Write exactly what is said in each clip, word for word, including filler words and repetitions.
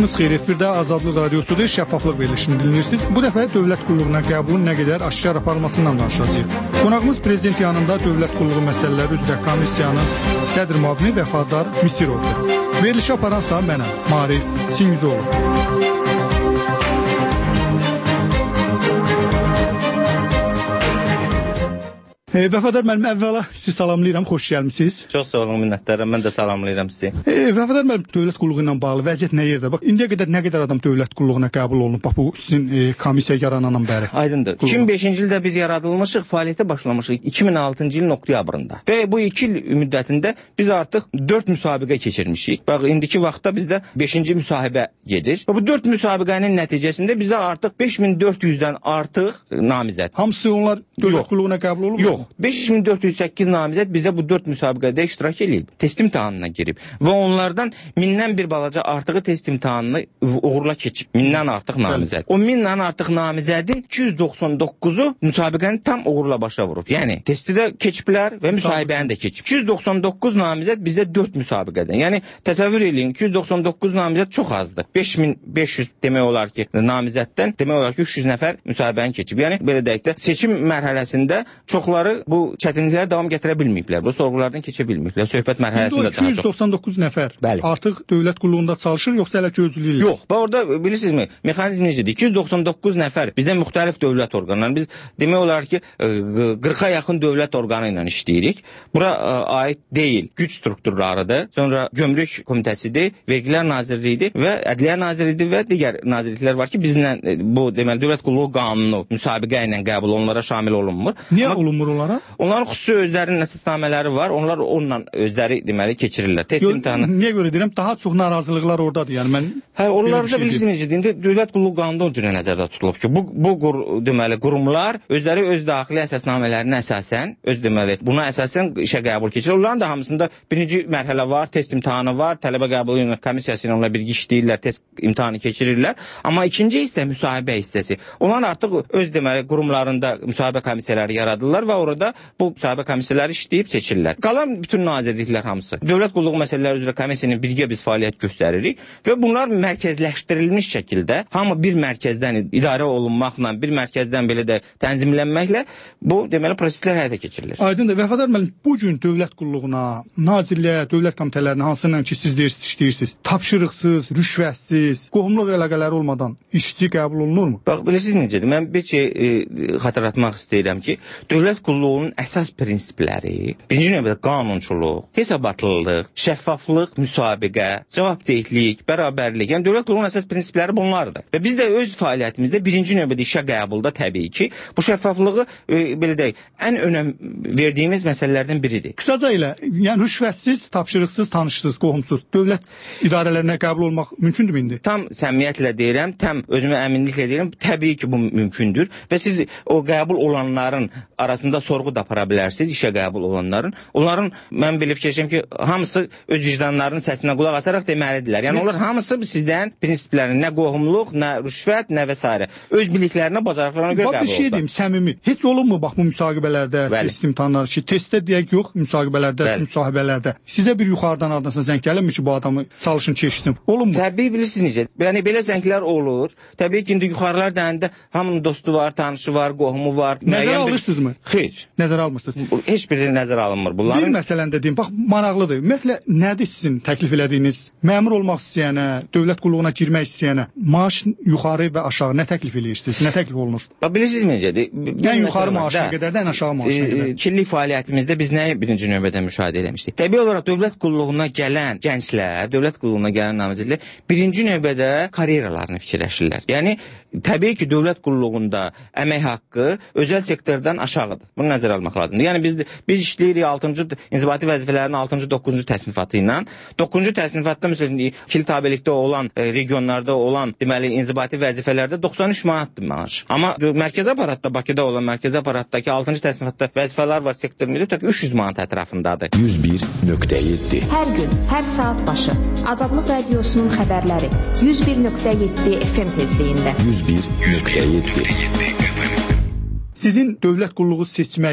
Vaxtınız xeyir, efirdə Azadlıq Radiosu'da şəffaflıq verilişini dinləyirsiniz. Bu dəfə dövlət qulluğuna qəbulun nə qədər aşkar aparılmasından danışacağıq. Qonağımız prezident yanında dövlət qulluğu məsələləri üzrə komissiyanın sədr müavini Vəfadar Misirovdur. Verilişi aparansa mənəm, Marif Singizoğlu. E, Vəfadar müəllim, əvvəla sizi salamlayıram, xoş gəlmisiniz. Çox sağ olun, minnətdaram, mən də salamlayıram sizi. E, Vəfadar müəllim, dövlət qulluğu ilə bağlı vəziyyət nə yerdə? Bax, indiyə qədər nə qədər adam dövlət qulluğuna qəbul olunub? Bax, bu sizin e, komissiya yaranandan bəri. Aydındır. iki min beşinci ildə biz yaradılmışıq, fəaliyyətə başlamışıq iki min altıncı ilin oktyabrında. Və bu iki il müddətində biz artıq dörd müsabiqə keçirmişik. Bax, indiki vaxtda bizdə beşinci müsahibə gedir. Və bu dörd müsabiqənin nəticəsində bizdə artıq beş min dörd yüzdən artıq namizəd. Hamısı onlar dövlət Yox. qulluğuna qəbul olub? Yox. beş min dörd yüz səkkiz namizəd bizdə bu dörd müsabiqədə iştirak edib, test imtahanına girib və onlardan mindən bir balaca artığı test imtahanını uğurla keçib. Mindən artıq namizəd. O mindən artıq namizədin iki yüz doxsan doqquzu müsabiqəni tam uğurla başa vurub. Yəni testi də keçiblər və müsahibəni də keçib. iki yüz doxsan doqquz namizəd bizdə dörd müsabiqədən. Yəni təsəvvür eləyin, iki yüz doxsan doqquz namizəd çox azdır. beş min beş yüz demək olar ki, namizəddən demək olar ki, üç yüz nəfər müsahibəni keçib. Yəni belə deyək də seçim mərhələsində çoxları bu çətinliklər davam gətirə bilməyiblər. Bu sorğulardan keçə bilməyiblər. Söhbət mərhələsində daha çox. iki yüz doxsan doqquz nəfər Bəli. artıq dövlət qulluğunda çalışır, yoxsa hələ gözləyirlər? Yox. Və orada bilirsinizmi, mexanizm necədir? iki yüz doxsan doqquz nəfər bizdə müxtəlif dövlət orqanları. Biz demək olar ki, qırxa yaxın dövlət orqanı ilə işləyirik. Bura aid deyil, güc strukturlarıdır. Sonra Gömrük Komitəsidir, Vergilər Nazirliyidir və Ədliyyə Nazirliyidir və digər nazirliklər var ki, bizlə bu deməli dövlət qulluğu qanunu müsabiqə ilə qəbul onlara şamil olunmur. Niyə Amma olunmur onlara? Onların xüsusi özlərinin əsasnamələri var. Onlar onunla özləri deməli keçirirlər. Test imtahanı. Niyə görə deyirəm? Daha çox narazılıqlar oradadır. Yəni mən Hə, onlarda bilirsiniz necə deyim, dövlət qulluğu qanunu o cür nəzərdə tutulub ki, bu bu qur, deməli qurumlar özləri öz daxili əsasnamələrinə əsasən, öz deməli buna əsasən işə qəbul keçirir. Onların da hamısında birinci mərhələ var, test imtahanı var, tələbə qəbulu komissiyası ilə onlar birgə işləyirlər, test imtahanı keçirirlər. Amma ikinci hissə müsahibə hissəsi. Onlar artıq öz deməli qurumlarında müsahibə komissiyaları yaradırlar və orada bu müsahibə komissiyaları işləyib seçirlər. Qalan bütün nazirliklər hamısı dövlət qulluğu məsələləri üzrə komissiyanın birgə biz fəaliyyət göstəririk və bunlar mərkəzləşdirilmiş şəkildə hamı bir mərkəzdən idarə olunmaqla, bir mərkəzdən belə də tənzimlənməklə bu deməli proseslər həyata keçirilir. Aydındır. Vəfadar müəllim, bu gün dövlət qulluğuna, nazirliyə, dövlət komitələrinə hansından ki siz deyirsiniz, işləyirsiniz, tapşırıqsız, rüşvətsiz, qohumluq əlaqələri olmadan işçi qəbul olunurmu? Bax, bilirsiniz necədir? Mən bir şey e, xatırlatmaq istəyirəm ki, dövlət qulluğunun əsas prinsipləri birinci növbədə qanunçuluq, hesabatlılıq, şəffaflıq, müsabiqə, cavabdehlik, bərabərlik. Yəni dövlət qulluğunun əsas prinsipləri bunlardır. Və biz də öz fəaliyyətimizdə birinci növbədə işə qəbulda təbii ki, bu şəffaflığı e, belə deyək, ən önəm verdiyimiz məsələlərdən biridir. Qısaca ilə, yəni rüşvətsiz, tapşırıqsız, tanışsız, qohumsuz dövlət idarələrinə qəbul olmaq mümkündürmü indi? Tam səmimiyyətlə deyirəm, tam özümə əminliklə deyirəm, təbii ki, bu mümkündür və siz o qəbul olanların arasında sorğu da apara bilərsiniz, işə qəbul olanların. Onların mən belə fikirləşirəm ki, hamısı öz vicdanlarının səsinə qulaq asaraq deməlidirlər. Yəni onlar hamısı sizdən prinsiplərini, nə qohumluq, nə rüşvət, nə və s. öz biliklərinə, bacarıqlarına görə qəbul olunur. Bax, bir şey deyim, səmimi. Heç olunmu bax bu müsahibələrdə, test imtahanları ki, testdə deyək yox, müsahibələrdə, Bəli. müsahibələrdə. Sizə bir yuxarıdan ardınsa zəng gəlirmi ki, bu adamı çalışın keçsin? Olunmu? Təbii bilirsiniz necə. Yəni belə zənglər olur. Təbii ki, indi yuxarılar deyəndə hamının dostu var, tanışı var, qohumu var. Nəzərə alırsınızmı? Heç. Nəzərə almırsınız? Heç biri nəzərə alınmır bunların. Bir məsələn dediyim, bax maraqlıdır. Ümumiyyətlə nədir sizin təklif elədiyiniz məmur olmaq istəyənə, dövlət qulluğuna girmək istəyənə maaş yuxarı və aşağı nə təklif eləyirsiniz? Nə təklif olunur? Bax bilirsiniz necədir? Ən yuxarı maaşa qədər də ən aşağı maaşa qədər. Kirli fəaliyyətimizdə biz nəyi birinci növbədə müşahidə etmişdik? Təbii olaraq dövlət qulluğuna gələn gənclər, dövlət qulluğuna gələn namizədlər birinci növbədə karyeralarını fikirləşirlər. Yəni təbii ki, dövlət qulluğunda əmək haqqı özəl sektordan aşağıdır. Bunu nəzərə almaq lazımdır. Yəni biz biz işləyirik altıncı inzibati vəzifələrin altıncı doqquzuncu təsnifatı ilə. doqquzuncu təsnifatda məsələn ikili tabelikdə olan e, regionlarda olan deməli inzibati vəzifələrdə doxsan üç manatdır maaş. Amma mərkəzi aparatda Bakıda olan mərkəzi aparatdakı altıncı təsnifatda vəzifələr var sektor müdiri tək üç yüz manat ətrafındadır. yüz bir nöqtə yeddi. Hər gün, hər saat başı Azadlıq Radiosunun xəbərləri yüz bir nöqtə yeddi F M tezliyində. yüz bir nöqtə yeddi. Sizin dövlət qulluğu seçməkdə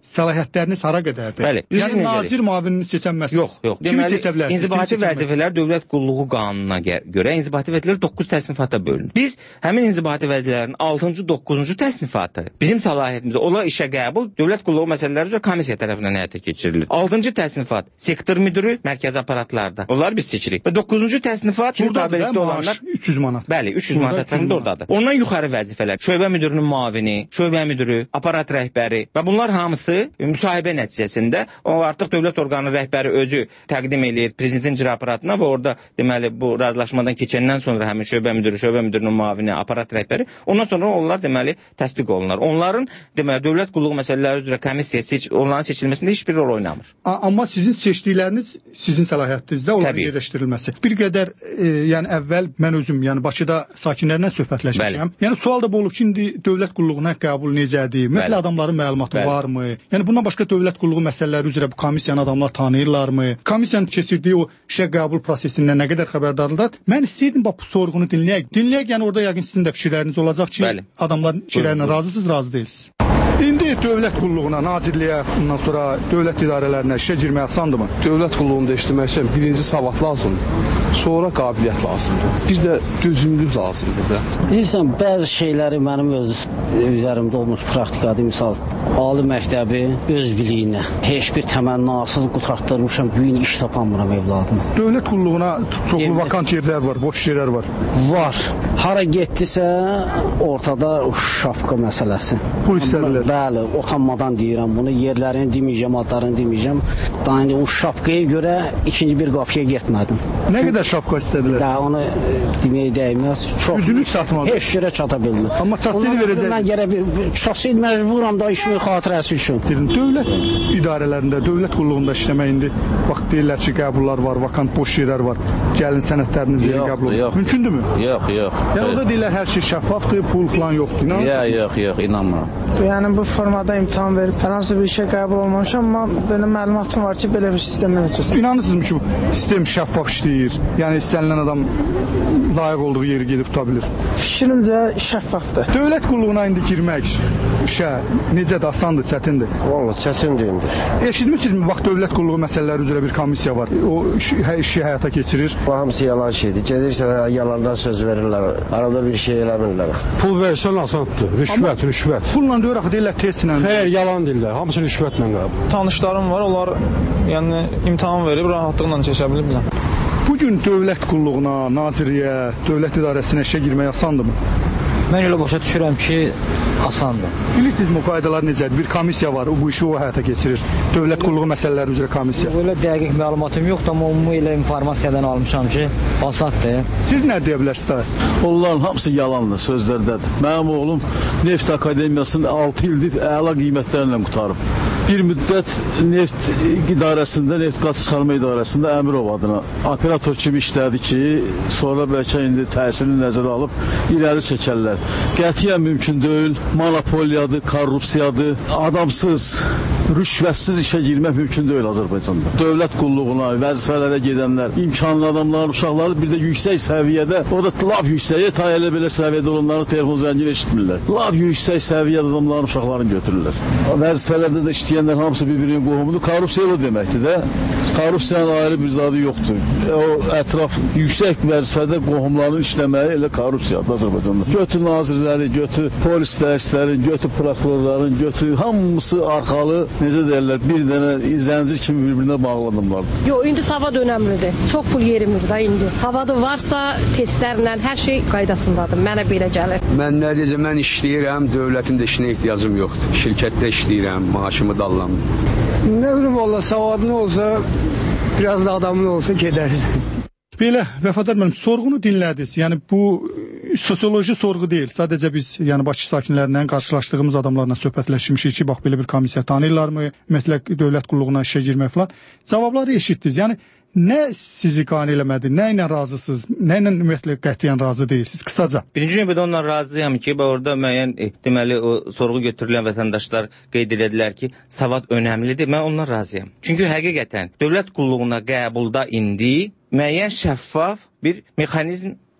səlahiyyətləriniz hara qədərdir? Bəli. Yəni nazir müavinini seçənməsi. Yox, yox. Kimi seçə bilərsiniz? İnzibati vəzifələr Dövlət Qulluğu qanununa görə inzibati vəzifələr doqquz təsnifata bölünür. Biz həmin inzibati vəzifələrin altıncı, doqquzuncu təsnifatı bizim səlahiyyətimizdə onlar işə qəbul Dövlət Qulluğu məsələləri üzrə komissiya tərəfindən həyata keçirilir. altıncı təsnifat sektor müdiri mərkəzi aparatlarda. Onlar biz seçirik. Və doqquzuncu təsnifat mütabiqdə olanlar üç yüz manat. Bəli, üç yüz manat ətrafında oradadır. Ondan yuxarı vəzifələr şöbə müdirinin müavini, şöbə müdiri, aparat rəhbəri və bunlar hamısı müsahibə nəticəsində o artıq dövlət orqanı rəhbəri özü təqdim eləyir prezidentin icra aparatına və orada deməli bu razılaşmadan keçəndən sonra həmin şöbə müdiri, şöbə müdirinin müavini, aparat rəhbəri ondan sonra onlar deməli təsdiq olunurlar. Onların deməli dövlət qulluğu məsələləri üzrə komissiya seç onların seçilməsində heç bir rol oynamır. A amma sizin seçdikləriniz sizin səlahiyyətinizdə onların yerləşdirilməsi. Bir qədər e, yəni əvvəl mən özüm yəni Bakıda sakinlərlə söhbətləşmişəm. Yəni sual da bu olub ki, indi dövlət qulluğuna qəbul necədir? Məsələ adamların məlumatı Bəli. varmı? Yəni bundan başqa dövlət qulluğu məsələləri üzrə bu komissiyanın adamlar tanıyırlarmı? Komissiyanın keçirdiyi o işə qəbul prosesindən nə qədər xəbərdardırlar? Mən istəyirdim bax bu sorğunu dinləyək. Dinləyək, yəni orada yəqin sizin də fikirləriniz olacaq ki, Bəli. adamların fikirlərinə razısınız, razı deyilsiniz. İndi dövlət qulluğuna, nazirliyə, ondan sonra dövlət idarələrinə işə girmək asandır mı? Dövlət qulluğunda işləmək üçün birinci savad lazımdır, sonra qabiliyyət lazımdır. Bir də dözümlülük lazımdır da. Bilirsən, bəzi şeyləri mənim öz üzərimdə olmuş praktikadır. Misal, ali məktəbi öz biliyinə, heç bir təmənnasız qutartdırmışam, bu gün iş tapamıram evladım. Dövlət qulluğuna çoxlu Evlət... vakant yerlər var, boş yerlər var. Var. Hara getdisə, ortada şapka məsələsi. Bu istədilər. Bəli, utanmadan deyirəm bunu. Yerlərini deməyəcəm, adlarını deməyəcəm. Daha indi o şapkaya görə ikinci bir qapıya getmədim. Nə qədər şapka istədilər? Daha onu deməyə dəyməz. Çox. Üzünü satmadı. Heç yerə çata bilmir. Amma çasını verəcək. Mən gərək bir, bir çasını məcburam da işimin xatirəsi üçün. Dövlət idarələrində, dövlət qulluğunda işləmək indi vaxt deyirlər ki, qəbullar var, vakant boş yerlər var. Gəlin sənədlərinizi qəbul olun. Mümkündürmü? Yox, yox. Yəni orada deyirlər hər şey şəffafdır, pul falan yoxdur. Yox, yox, yox, inanmıram. Yəni bu formada imtahan verib hər hansı bir işə qəbul olmamışam, amma belə məlumatım var ki, belə bir sistem mövcud. İnanırsınızmı ki, bu sistem şəffaf işləyir? Yəni istənilən adam layiq olduğu yeri gedib tuta bilir. Fikrimcə şəffafdır. Dövlət qulluğuna indi girmək işə necədir, asandır, çətindir? Vallahi çətindir indi. Eşitmisinizmi, bax dövlət qulluğu məsələləri üzrə bir komissiya var. O hər işi həyata keçirir. Bu hamısı yalan şeydir. Gedirsən yalandan söz verirlər. Arada bir şey eləmirlər. Pul versən asandır. Rüşvət, rüşvət. Pulla deyir axı deyirlər testlə. Xeyr, yalan deyirlər. Hamısı rüşvətlə qəbul. Tanışlarım var, onlar yəni imtahan verib rahatlıqla keçə biliblər. Bu gün dövlət qulluğuna, nazirliyə, dövlət idarəsinə işə girmək asandırmı? Mən elə başa düşürəm ki, asandır. Bilirsinizmi o qaydalar necədir? Bir komissiya var, o bu işi o həyata keçirir. Dövlət qulluğu məsələləri üzrə komissiya. Elə dəqiq məlumatım yoxdur, amma ümumi elə informasiyadan almışam ki, asandır. Siz nə deyə bilərsiniz? Onların hamısı yalandır, sözlərdədir. Mənim oğlum Neft Akademiyasını altı ildir əla qiymətlərlə qutarıb. Bir müddət neft idarəsində, neft qaz çıxarma idarəsində Əmirov adına operator kimi işlədi ki, sonra bəlkə indi təsirini nəzərə alıb irəli çəkərlər. Qətiyyən mümkün deyil, monopoliyadır, korrupsiyadır, adamsız, rüşvətsiz işə girmək mümkün deyil Azərbaycanda. Dövlət qulluğuna, vəzifələrə gedənlər, imkanlı adamların, uşaqları bir də yüksək səviyyədə, o da laf yüksəyə, ta elə belə səviyyədə olanların telefon zəngini eşitmirlər. Laf yüksək səviyyədə adamların, uşaqlarını götürürlər. Vəzifələrdə də işləyənlər hamısı bir-birinin qohumudur. Korrupsiya da deməkdir də. Korrupsiyanın ayrı bir zadı yoxdur. O ətraf yüksək vəzifədə qohumların işləməyi elə korrupsiyadır Azərbaycanda. Götür nazirləri, götür polis dəyişlərin, götür prokurorların, götür hamısı arxalı, necə deyirlər, bir dənə zəncir kimi bir-birinə bağlı adamlardır. Yox, indi savad önəmlidir. Çox pul yerimir da indi. Savadı varsa testlərlə hər şey qaydasındadır. Mənə belə gəlir. Mən nə deyəcəm, mən işləyirəm, dövlətin də işinə ehtiyacım yoxdur. Şirkətdə işləyirəm, maaşımı da alıram. Nə bilim valla, savadın olsa, biraz da adamın olsa gedəriz. Belə, Vəfadar müəllim, sorğunu dinlədiniz. Yəni bu sosioloji sorğu deyil. Sadəcə biz yəni Bakı sakinlərindən qarşılaşdığımız adamlarla söhbətləşmişik ki, bax belə bir komissiya tanıyırlarmı, ümumiyyətlə dövlət qulluğuna işə girmək falan. Cavabları eşitdiniz. Yəni nə sizi qane eləmədi, nə ilə razısınız, nə ilə ümumiyyətlə qətiyyən razı deyilsiniz? Qısaca. Birinci növbədə ondan razıyam ki, orada müəyyən e, deməli o sorğu götürülən vətəndaşlar qeyd edildilər ki, savad önəmlidir. Mən ondan razıyam. Çünki həqiqətən dövlət qulluğuna qəbulda indi müəyyən şəffaf bir mexanizm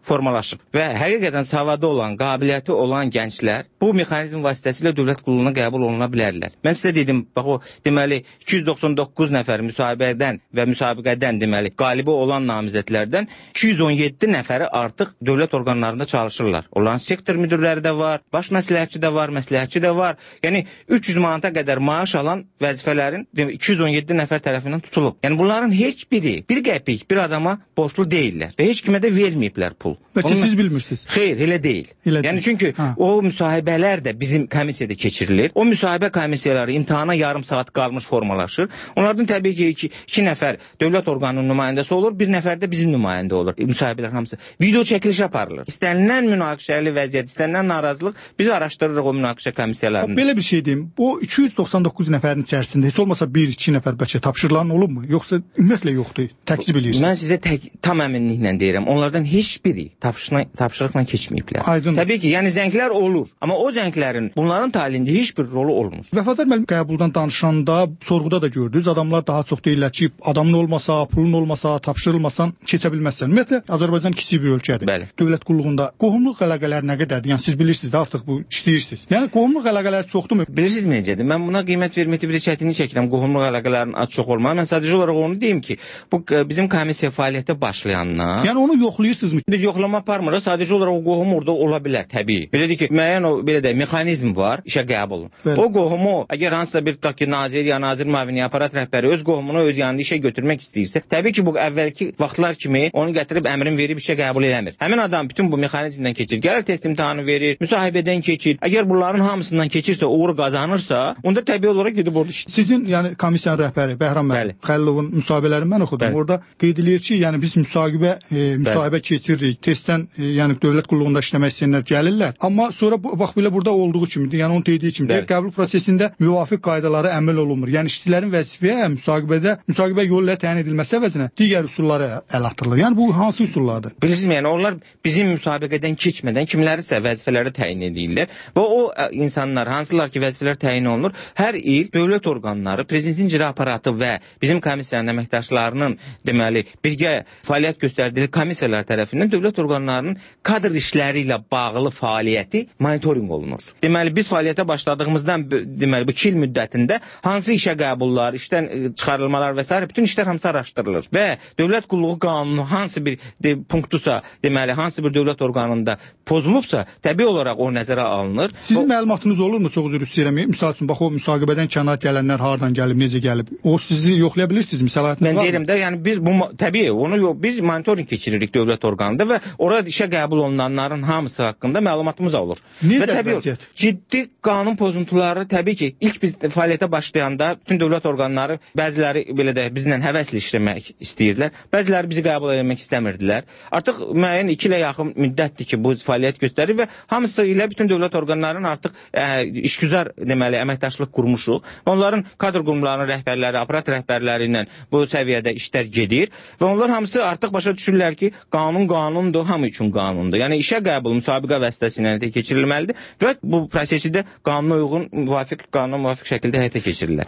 formalaşıb və həqiqətən savadı olan, qabiliyyəti olan gənclər bu mexanizm vasitəsilə dövlət qulluğuna qəbul oluna bilərlər. Mən sizə dedim, bax o deməli iki yüz doxsan doqquz nəfər müsahibədən və müsabiqədən deməli qalibi olan namizədlərdən iki yüz on yeddi nəfəri artıq dövlət orqanlarında çalışırlar. Onların sektor müdürləri də var, baş məsləhətçi də var, məsləhətçi də var. Yəni üç yüz manata qədər maaş alan vəzifələrin iki yüz on yeddi nəfər tərəfindən tutulub. Yəni bunların heç biri bir qəpik bir adama borclu deyillər və heç kimə də verməyiblər pul. Bəlkə siz bilmirsiniz. Xeyr, elə deyil. Elə yəni deyil. çünki ha. o müsahibələr də bizim komissiyada keçirilir. O müsahibə komissiyaları imtahana yarım saat qalmış formalaşır. Onlardan təbii ki iki, iki nəfər dövlət orqanının nümayəndəsi olur, bir nəfər də bizim nümayəndə olur. Müsahibələr hamısı video çəkiliş aparılır. İstənilən münaqişəli vəziyyət, istənilən narazılıq biz araşdırırıq o münaqişə komissiyalarını. Belə bir şey deyim. Bu iki yüz doxsan doqquz nəfərin içərisində heç olmasa bir iki nəfər bəlkə tapşırılan olubmu? Yoxsa ümumiyyətlə yoxdur? Təkzib edirsiniz. Mən sizə tək, tam əminliklə deyirəm. Onlardan heç biri tapşırıqla, tapşırıqla keçməyiblər. Aydın. Təbii ki, yəni zənglər olur. Amma o zənglərin bunların taliyində heç bir rolu olmur. Vəfadar müəllim qəbuldan danışanda, sorğuda da gördünüz. Adamlar daha çox deyirlər ki, adamın olmasa, pulun olmasa, tapşırılmasan keçə bilməzsən. Ümumiyyətlə Azərbaycan kiçik bir ölkədir. Bəli. Dövlət qulluğunda qohumluq əlaqələri nə qədərdir? Yəni siz bilirsiniz də artıq bu işləyirsiniz. Yəni qohumluq əlaqələri çoxdurmu? Bilirsiniz necədir? Mən buna qiymət verməkdə bir çətinlik çəkirəm. Qohumluq əlaqələrinin az çox olmağı. Mən sadəcə olaraq onu deyim ki, bu bizim komissiya fəaliyyətə başlayandan. Yəni onu yoxlayırsınızmı? Biz yoxlama aparmırıq. Sadəcə olaraq o qohum orada ola bilər təbii. Belədir ki, müəyyən o belə də mexanizm var, işə qəbul. Bəli. O qohumu əgər hansısa bir tutaq ki, nazir ya nazir müavini aparat rəhbəri öz qohumunu öz yanında işə götürmək istəyirsə, təbii ki, bu əvvəlki vaxtlar kimi onu gətirib əmrin verib işə qəbul eləmir. Həmin adam bütün bu mexanizmdən keçir. Gəlir test imtahanı verir, müsahibədən keçir. Əgər bunların hamısından keçirsə, uğur qazanırsa, onda təbii olaraq gedib orada işləyir. Sizin yəni komissiyanın rəhbəri Bəhram müəllim Xəlilovun müsahibələrini mən oxudum. Bəli. Orada qeyd edir ki, yəni biz müsahibə e, müsahibə keçiririk. Testdən e, yəni dövlət qulluğunda işləmək istəyənlər gəlirlər. Amma sonra bu, bax belə burada olduğu kimidir. Yəni onun dediyi kimidir. Qəbul prosesində müvafiq qaydalara əməl olunmur. Yəni işçilərin vəzifəyə müsahibədə müsahibə yolu ilə təyin edilməsi əvəzinə digər üsullara əl atılır. Yəni bu hansı üsullardır? Bilirsiniz, yəni onlar bizim müsabiqədən keçmədən kimlərisə vəzifələri təyin edirlər və o insanlar hansılar ki vəzifələr təyin olunur, hər il dövlət orqanları, prezidentin icra aparatı və bizim komissiyanın əməkdaşlarının deməli birgə fəaliyyət göstərdiyi komissiyalar tərəfindən dövlət orqanlarının kadr işləri ilə bağlı fəaliyyəti monitorinq olunur. Deməli biz fəaliyyətə başladığımızdan deməli bu iki il müddətində hansı işə qəbullar, işdən çıxarılmalar və s. bütün işlər hamısı araşdırılır və dövlət qulluğu qanunu hansı bir de, punktusa, deməli hansı bir dövlət orqanında pozulubsa, təbii olaraq o nəzərə alınır. Sizin o, məlumatınız olurmu? Çox üzr istəyirəm. Misal üçün bax o müsahibədən kənar gələnlər hardan gəlib, necə gəlib? O sizi yoxlaya bilirsiniz, səlahiyyətiniz var mı? Mən deyirəm də, yəni biz bu təbii onu yox, biz monitorinq keçiririk dövlət orqanında və orada işə qəbul olunanların hamısı haqqında məlumatımız olur. Necə və təbii vəziyyət? Ciddi qanun pozuntuları təbii ki, ilk biz fəaliyyətə başlayanda bütün dövlət orqanları bəziləri belə də bizlə həvəslə işləmək istəyirdilər. Bəziləri bizi qəbul etmək istəmirdilər. Artıq müəyyən iki ilə yaxın müddətdir ki, bu fəaliyyət göstərir və hamısı ilə bütün dövlət orqanlarının artıq ə, işgüzar deməli əməkdaşlıq qurmuşuq. Onların kadr qurumlarının rəhbərləri, aparat rəhbərləri ilə bu səviyyədə işlər gedir və onlar hamısı artıq başa düşürlər ki, qanun qanundur, hamı üçün qanundur. Yəni işə qəbul müsabiqə vasitəsilə həyata keçirilməlidir və bu prosesi də qanuna uyğun, müvafiq qanuna müvafiq şəkildə həyata keçirirlər.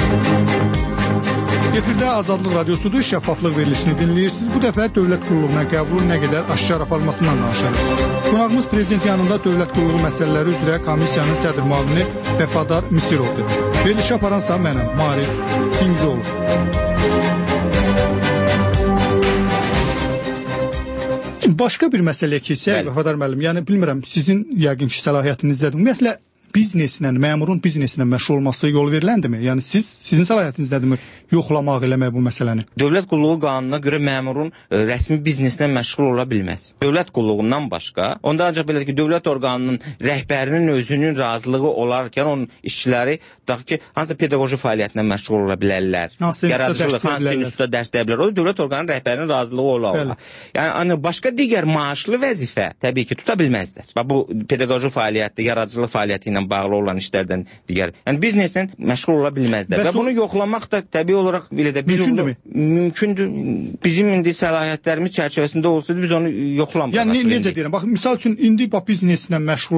Efirdə Azadlıq Radiosudur, şəffaflıq verilişini dinləyirsiniz. Bu dəfə dövlət qulluğuna qəbulun nə qədər aşkar aparılmasından danışırıq. Qonağımız prezident yanında dövlət qulluğu məsələləri üzrə komissiyanın sədr müavini Vəfadar Misirovdur. Verilişi aparansa mənəm, Marif Singizoğlu. Başqa bir məsələyə keçsək, Vəfadar müəllim, yəni bilmirəm, sizin yəqin ki səlahiyyətinizdədir. Ümumiyyətlə bizneslə, məmurun bizneslə məşğul olması yol veriləndimi? Yəni siz, sizin səlahiyyətinizdədirmi yoxlamaq eləmək bu məsələni? Dövlət qulluğu qanununa görə məmurun ə, rəsmi bizneslə məşğul ola bilməz. Dövlət qulluğundan başqa, onda ancaq belədir ki, dövlət orqanının rəhbərinin özünün razılığı olarkən onun işçiləri tutaq ki, hansısa pedaqoji fəaliyyətlə məşğul ola bilərlər. Yaradıcılıq, hansı institutda dərs deyə bilər. O dövlət orqanının rəhbərinin razılığı ola ola. Yəni başqa digər maaşlı vəzifə təbii ki, tuta bilməzlər. Bax bu pedaqoji fəaliyyətdə, yaradıcılıq fəaliyyəti ilə bağlı olan işlərdən digər. Yəni bizneslə məşğul ola bilməzlər. Və, və bunu yoxlamaq da təbii olaraq belə də biz mümkündür. Onu, mümkündür. Bizim indi səlahiyyətlərimiz çərçivəsində olsaydı biz onu yoxlamırıq. Yəni ne, necə deyirəm? Bax misal üçün indi bax bizneslə məşğul olan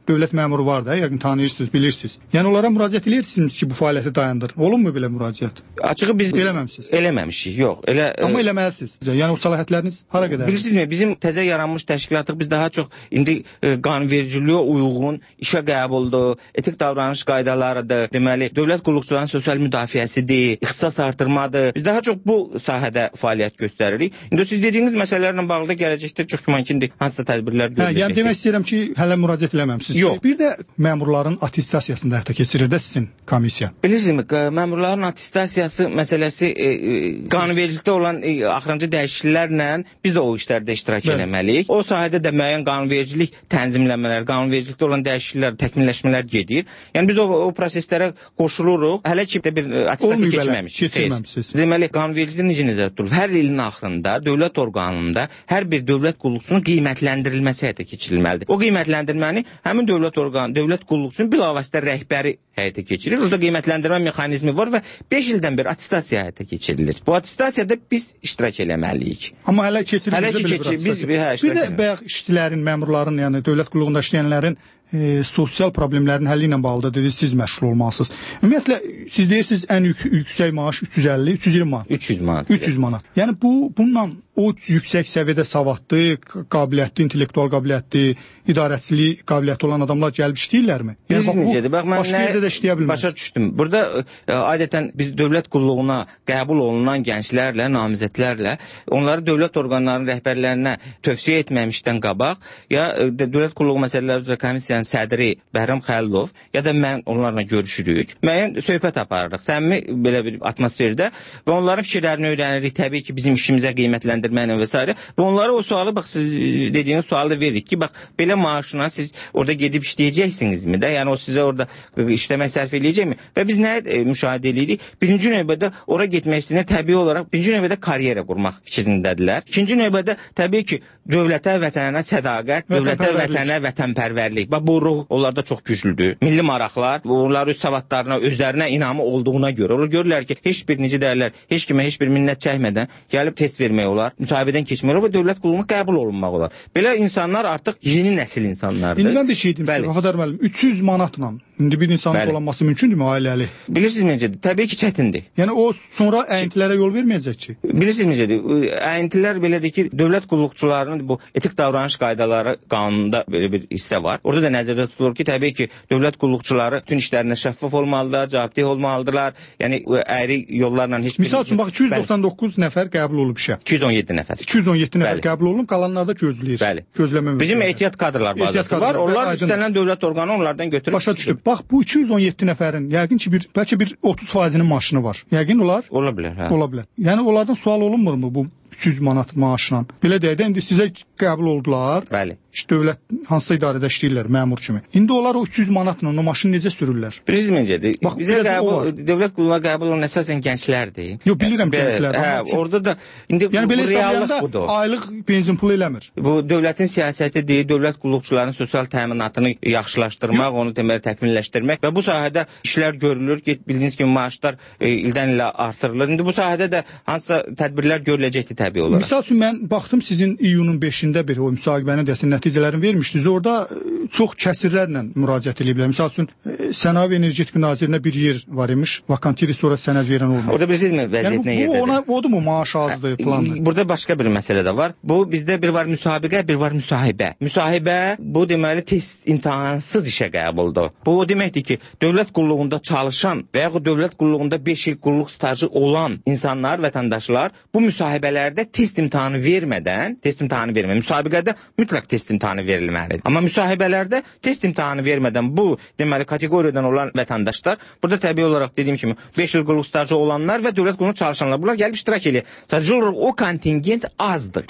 dövlət məmuru var da, yəqin tanıyırsınız, bilirsiniz. Yəni onlara müraciət edirsiniz ki, bu fəaliyyəti dayandırın. Olunmu belə müraciət? Açığı biz eləməmişik. Eləməmişik, yox. Elə Amma eləməlisiniz. Yəni o səlahiyyətləriniz hara qədər? Bilirsinizmi, bizim təzə yaranmış təşkilatıq biz daha çox indi e, qanunvericiliyə uyğun işə qəbuldur, etik davranış qaydalarıdır, deməli, dövlət qulluqçularının sosial müdafiəsidir, ixtisas artırmadır. Biz daha çox bu sahədə fəaliyyət göstəririk. İndi siz dediyiniz məsələlərlə bağlı gələcəkdə çox mümkündir hansısa tədbirlər görüləcəkdir. Hə, yəni demək istəyirəm ki, hələ müraciət eləməmisiniz. Yox. Bir də məmurların attestasiyasını həyata keçirir də sizin komissiya. Bilirsinizmi, məmurların attestasiyası məsələsi e, e, qanunvericilikdə olan e, axırıncı dəyişikliklərlə biz də o işlərdə iştirak Bəli. eləməliyik. O sahədə də müəyyən qanunvericilik tənzimləmələr, qanunvericilikdə olan dəyişikliklər, təkmilləşmələr gedir. Yəni biz o, o proseslərə qoşuluruq. Hələ ki də bir attestasiya keçməmişik. Keçirməmişsiniz. Deməli, qanunvericilik necə nəzərdə tutulur? Hər ilin axırında dövlət orqanında hər bir dövlət qulluqçunun qiymətləndirilməsi həyata keçirilməlidir. O qiymətləndirməni həmin dövlət orqanı, dövlət qulluqçunun bilavasitə rəhbəri həyata keçirir. Orada qiymətləndirmə mexanizmi var və beş ildən bir attestasiya həyata keçirilir. Bu attestasiyada biz iştirak eləməliyik. Amma hələ keçirilir. Hələ ki keçir, biz hə, bir də bayaq işçilərin, məmurların, yəni dövlət qulluğunda işləyənlərin e, sosial problemlərin həlli ilə bağlı da dediniz, siz məşğul olmalısınız. Ümumiyyətlə siz deyirsiniz ən yük, yüksək maaş üç yüz əlli, üç yüz iyirmi manat. üç yüz manat. üç yüz manat. Yəni bu bununla o yüksək səviyyədə savadlı, qabiliyyətli, intellektual qabiliyyətli, idarəçilik qabiliyyəti olan adamlar gəlib işləyirlərmi? Yəni bax, bu, bax, mən başqa yerdə də işləyə bilməz. Başa düşdüm. Burada ə, adətən biz dövlət qulluğuna qəbul olunan gənclərlə, namizədlərlə onları dövlət orqanlarının rəhbərlərinə tövsiyə etməmişdən qabaq ya ə, dövlət qulluğu məsələləri üzrə komissiyanın sədri Bəhram Xəlilov ya da mən onlarla görüşürük. Müəyyən söhbət aparırıq. Səmimi belə bir atmosferdə və onların fikirlərini öyrənirik. Təbii ki, bizim işimizə qiymətləndirməklə və s. və onlara o sualı, bax siz dediyiniz sualı veririk ki, bax belə maaşına siz orada gedib işləyəcəksinizmi də? Yəni o sizə orada işləmək sərf eləyəcəkmi? Və biz nə e, müşahidə edirik? Birinci növbədə ora getmək istəyənlər təbii olaraq birinci növbədə karyera qurmaq fikrindədirlər. İkinci növbədə təbii ki, dövlətə, vətənə sədaqət, dövlətə, vətənə, vətənpərvərlik. Bax bu ruh onlarda çox güclüdür. Milli maraqlar, onlar öz savadlarına, özlərinə inamı olduğuna görə. Onlar görürlər ki, heç bir necə deyirlər, heç kimə heç bir minnət çəkmədən gəlib test vermək olar, müsahibədən keçmək olar və dövlət qulluğuna qəbul olunmaq olar. Belə insanlar artıq yeni nəsil insanlardır. İndi mən bir şey deyim, Xafadar müəllim, üç yüz manatla indi bir insanın Bəli. dolanması mümkündürmü ailəli? Bilirsiniz necədir? Təbii ki, çətindir. Yəni o sonra əyintilərə yol verməyəcək ki. Bilirsiniz necədir? Əyintilər belədir ki, dövlət qulluqçularının bu etik davranış qaydaları qanununda belə bir hissə var. Orada da nəzərdə tutulur ki, təbii ki, dövlət qulluqçuları bütün işlərinə şəffaf olmalıdırlar, cavabdeh olmalıdırlar. Yəni əyri yollarla heç bir Misal üçün bax iki yüz doxsan doqquz Bəli. nəfər qəbul olub işə. iki yüz on yeddi nəfər. iki yüz on yeddi nəfər qəbul olunub, qalanlar da gözləyir. Bəli. Gözləmə. Bizim ehtiyat kadrlar bazası var. Onlar istənilən dövlət orqanı onlardan götürüb. Başa düşdüm. Bax bu iki yüz on yeddi nəfərin yəqin ki bir bəlkə bir otuz faizinin maşını var. Yəqin olar. Ola bilər, hə. Ola bilər. Yəni onlardan sual olunmurmu bu üç yüz manat maaşla? Belə deyək də indi sizə qəbul oldular. Bəli. İşte dövlət hansısa idarədə işləyirlər məmur kimi. İndi onlar o üç yüz manatla o maşını necə sürürlər? Bilirsiniz necədir? Bax, bizə qəbul, dövlət qulluğuna qəbul olan əsasən gənclərdir. Yox, bilirəm gənclər. Hə, orada da indi yəni, bu reallıq budur. Aylıq benzin pulu eləmir. Bu dövlətin siyasətidir, dövlət qulluqçularının sosial təminatını yaxşılaşdırmaq, Yox. onu deməli təkmilləşdirmək və bu sahədə işlər görülür. Bildiyiniz kimi maaşlar e, ildən ilə artırılır. İndi bu sahədə də hansısa tədbirlər görüləcəkdir təbii olaraq. Misal üçün mən baxdım sizin iyunun beşində bir o müsahibənin dəsin nəticələrini vermişdiniz. Orada çox kəsirlərlə müraciət ediblər. Misal üçün Sənaye və Energetika Nazirinə bir yer var imiş. Vakantiri sonra sənəd verən olmur. Orada bilirsizmi vəziyyət yəni, nə yerdədir? Ona odur mu maaş azdır falan? Burada başqa bir məsələ də var. Bu bizdə bir var müsabiqə, bir var müsahibə. Müsahibə bu deməli test imtahansız işə qəbuldur. Bu o deməkdir ki, dövlət qulluğunda çalışan və yaxud dövlət qulluğunda beş il qulluq stajı olan insanlar, vətəndaşlar bu müsahibələrdə test imtahanı vermədən, test imtahanı vermədən, müsabiqədə mütləq test imtahanı verilməlidir. Amma müsahibələrdə test imtahanı vermədən bu deməli kateqoriyadan olan vətəndaşlar, burada təbii olaraq dediyim kimi beş il qulluq stajı olanlar və dövlət qulluğunda çalışanlar bunlar gəlib iştirak edir. Sadəcə olaraq o kontingent azdır.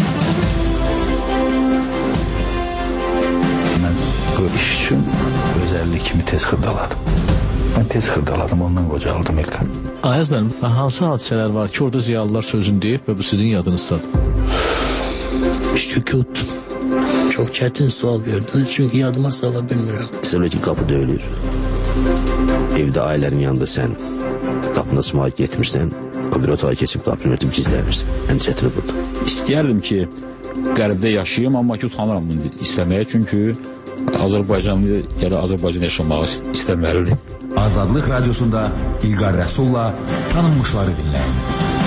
Mən bu iş üçün özəllik kimi tez xırdaladım. Mən tez xırdaladım, ondan qocaldım İlkan. Ayaz mənim, hansı hadisələr var ki, orada ziyalılar sözünü deyib və bu sizin yadınızdadır? Sükut. Çok çetin sual verdiniz çünkü yadıma sala bilmiyorum. Mesela ki kapı döyülür. Evde ailenin yanında sen kapına sımağıt getirmişsen o bir otağa kesip kapını örtüp gizlenirsin. En çetini burada. İstəyərdim ki, qərbdə yaşayayım, amma ki utanıram bunu istəməyə çünki Azərbaycanlı gələ Azərbaycan yaşamağı istəməlidir. Azadlıq Radiosunda İlqar Rəsulla tanınmışları dinləyin.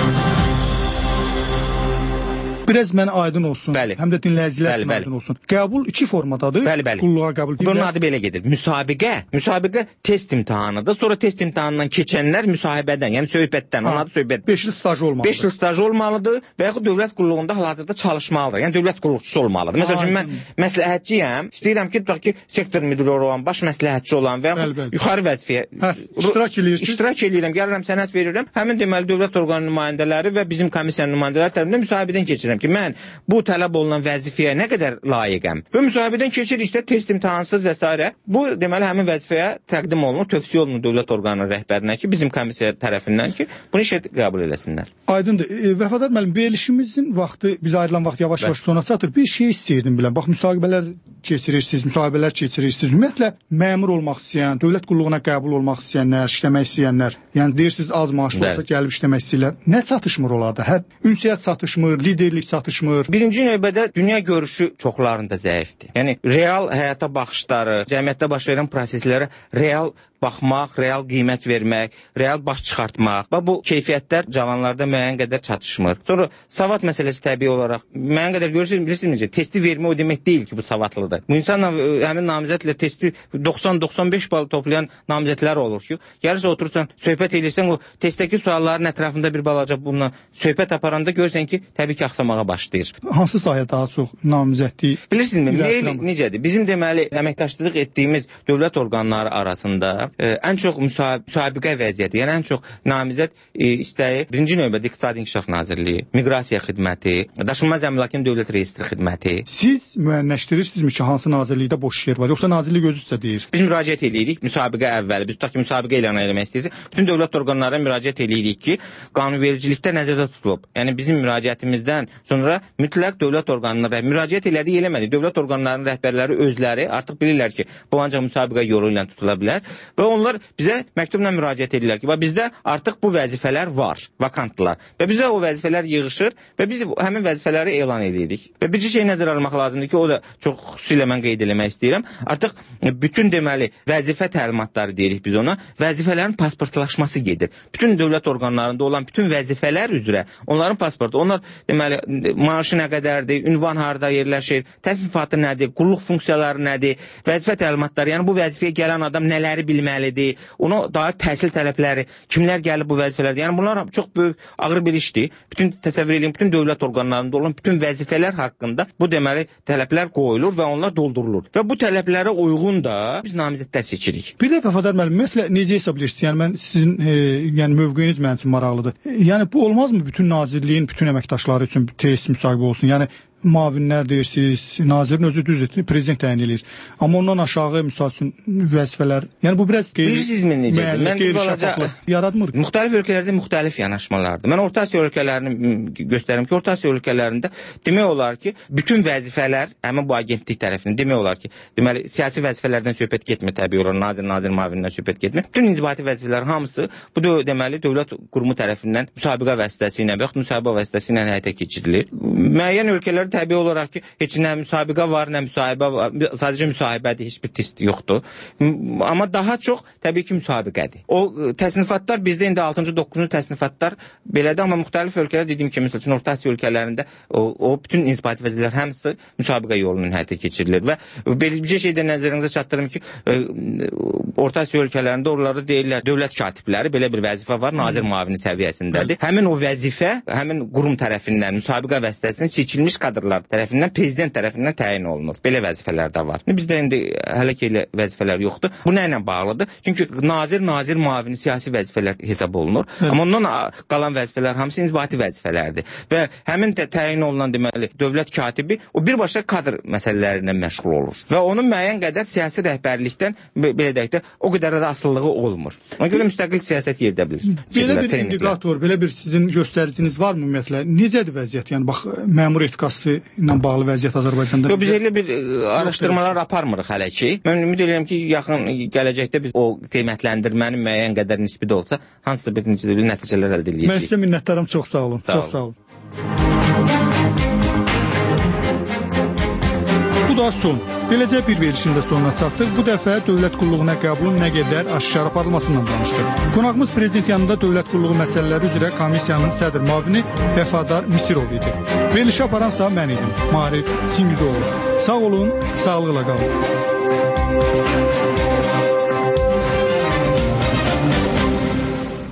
Biraz mənə aydın olsun. Bəli. Həm də dinləyicilər bəli, üçün bəli. aydın olsun. Qəbul iki formadadır. Bəli, bəli. Qulluğa qəbul. Bunun adı belə gedir. Müsabiqə. Müsabiqə test imtahanıdır. Sonra test imtahanından keçənlər müsahibədən, yəni söhbətdən. Onun adı söhbət. beş il stajı olmalıdır. beş il stajı olmalıdır və yaxud dövlət qulluğunda hal-hazırda çalışmalıdır. Yəni dövlət qulluqçusu olmalıdır. Məsəl üçün mən məsləhətçiyəm. İstəyirəm ki, tutaq ki, sektor müdiri olan, baş məsləhətçi olan və yaxud yuxarı vəzifəyə iştirak edirsiniz. İştirak edirəm, gəlirəm, sənəd verirəm. Həmin deməli dövlət orqanı nümayəndələri və bizim komissiyanın nümayəndələri tərəfindən müsahibədən keçirəm ki, mən bu tələb olunan vəzifəyə nə qədər layiqəm. Və müsahibədən keçiriksə test imtahansız və s. Bu deməli həmin vəzifəyə təqdim olunur, tövsiyə olunur dövlət orqanının rəhbərinə ki, bizim komissiya tərəfindən ki, bunu işə qəbul eləsinlər. Aydındır. E, Vəfadar müəllim, verilişimizin vaxtı, bizə ayrılan vaxt yavaş-yavaş sona çatır. Bir şey istəyirdim biləm. Bax, müsahibələr keçirirsiniz, müsahibələr keçirirsiniz. Ümumiyyətlə məmur olmaq istəyən, dövlət qulluğuna qəbul olmaq istəyənlər, işləmək istəyənlər, yəni deyirsiniz az maaşlı olsa gəlib işləmək istəyirlər. Nə çatışmır onlarda? Hə, ünsiyyət çatışmır, liderlik çatışmır. Birinci növbədə dünya görüşü çoxlarında zəifdir. Yəni real həyata baxışları, cəmiyyətdə baş verən proseslərə real baxmaq, real qiymət vermək, real baş çıxartmaq. Və bu keyfiyyətlər cavanlarda müəyyən qədər çatışmır. Sonra savad məsələsi təbii olaraq müəyyən qədər görürsünüz, bilirsiniz necə? Testi vermək o demək deyil ki, bu savadlıdır. Bu insanla həmin namizədlə testi doxsan doxsan beş bal toplayan namizədlər olur ki, yarısı oturursan, söhbət edirsən, o testdəki sualların ətrafında bir balaca bununla söhbət aparanda görürsən ki, təbii ki, axsamağa başlayır. Hansı sahə daha çox namizədlik? Bilirsizmi, meyil necədir? Bizim deməli əməkdaşlıq etdiyimiz dövlət orqanları arasında ə, ən çox müsabiqə vəziyyəti, yəni ən çox namizəd ə, istəyi birinci növbədə İqtisadi İnkişaf Nazirliyi, Miqrasiya Xidməti, Daşınmaz Əmlakın Dövlət Reyestri Xidməti. Siz müəyyənləşdirirsinizmi ki, hansı nazirlikdə boş yer var, yoxsa nazirlik özü sizə deyir? Biz müraciət edirik müsabiqə əvvəli, biz tutaq ki, müsabiqə elan eləmək istəyirsək, bütün dövlət orqanlarına müraciət edirik ki, qanunvericilikdə nəzərdə tutulub. Yəni bizim müraciətimizdən sonra mütləq dövlət orqanlarına müraciət elədiyi eləmədi. Dövlət orqanlarının rəhbərləri özləri artıq bilirlər ki, bu ancaq müsabiqə yolu ilə tutula bilər və onlar bizə məktubla müraciət edirlər ki, və bizdə artıq bu vəzifələr var, vakantlar. Və bizə o vəzifələr yığışır və biz həmin vəzifələri elan edirik. Və bir şey nəzərə almaq lazımdır ki, o da çox xüsusilə mən qeyd eləmək istəyirəm. Artıq bütün deməli vəzifə təlimatları deyirik biz ona, vəzifələrin pasportlaşması gedir. Bütün dövlət orqanlarında olan bütün vəzifələr üzrə onların pasportu, onlar deməli maaşı nə qədərdir, ünvan harda yerləşir, təsnifatı nədir, qulluq funksiyaları nədir, vəzifə təlimatları, yəni bu vəzifəyə gələn adam nələri bilməlidir, ona dair təhsil tələbləri, kimlər gəlib bu vəzifələrdə. Yəni bunlar çox böyük, ağır bir işdir. Bütün təsəvvür edin, bütün dövlət orqanlarında olan bütün vəzifələr haqqında bu deməli tələblər qoyulur və onlar doldurulur. Və bu tələblərə uyğun da biz namizədlər seçirik. Bir də Vəfadar müəllim, ümumiyyətlə necə hesab edirsiniz? Yəni mən sizin e, yəni mövqeyiniz mənim üçün maraqlıdır. Yəni bu olmazmı bütün nazirliyin bütün əməkdaşları üçün test müsahibə olsun? Yəni mavinlər deyirsiniz, nazirin özü düzdür, prezident təyin edir. Amma ondan aşağı misal üçün vəzifələr, yəni bu biraz qeyri-müəyyən necədir? Mən balaca yaratmır. Müxtəlif ölkələrdə müxtəlif yanaşmalardır. Mən Orta Asiya ölkələrini göstərim ki, Orta Asiya ölkələrində demək olar ki, bütün vəzifələr həmin bu agentlik tərəfindən demək olar ki, deməli siyasi vəzifələrdən söhbət getmir təbii olaraq, nazir, nazir mavinindən söhbət getmir. Bütün inzibati vəzifələr hamısı bu da deməli dövlət qurumu tərəfindən müsabiqə vasitəsilə və ya müsahibə vasitəsilə həyata keçirilir. Müəyyən ölkələr təbii olaraq ki, heç nə müsabiqə var, nə müsahibə var, sadəcə müsahibədir, heç bir test yoxdur. Amma daha çox təbii ki, müsabiqədir. O təsnifatlar bizdə indi altıncı doqquzuncu təsnifatlar belədir, amma müxtəlif ölkələr dediyim kimi, məsəl üçün Orta Asiya ölkələrində o, o bütün inzibati vəzifələr hamısı müsabiqə yolunun həyata keçirilir və bir şey də nəzərinizə çatdırım ki, Orta Asiya ölkələrində oralarda deyirlər dövlət katibləri, belə bir vəzifə var, nazir mavini səviyyəsindədir. Həmin o vəzifə, həmin qurum tərəfindən müsabiqə vasitəsilə seçilmiş kadrlar tərəfindən, prezident tərəfindən təyin olunur. Belə vəzifələr də var. Bizdə indi hələ ki elə vəzifələr yoxdur. Bu nə ilə bağlıdır? Çünki nazir, nazir mavini siyasi vəzifələr hesab olunur. Hı. Amma ondan qalan vəzifələr hamısı inzibati vəzifələrdir. Və həmin təyin olunan deməli dövlət katibi o birbaşa kadr məsələləri ilə məşğul olur. Və onun müəyyən qədər siyasi rəhbərlikdən belə deyək də o qədər də asılılığı olmur. Ona görə müstəqil siyasət yerdə bilir. Belə bir indikator, belə bir sizin göstəriciniz var mı ümumiyyətlə? Necədir vəziyyət? Yəni bax məmur etikası ilə bağlı vəziyyət Azərbaycanda. Yox, biz elə bir araşdırmalar aparmırıq hələ ki. Mən ümid edirəm ki, yaxın gələcəkdə biz o qiymətləndirmənin müəyyən qədər nisbi də olsa, hansısa bir nəticələr əldə edəcəyik. Mən sizə minnətdaram, çox sağ olun. Sağ çox sağ olun. Bu da son. Beləcə bir verilişin də sonuna çatdıq. Bu dəfə dövlət qulluğuna qəbulun nə qədər aşkar aparılmasından danışdıq. Qonağımız prezident yanında dövlət qulluğu məsələləri üzrə komissiyanın sədr müavini Vəfadar Misirov idi. Verilişi aparansa mən idim, Maarif Çingizoğlu. Sağ olun, sağlıqla qalın.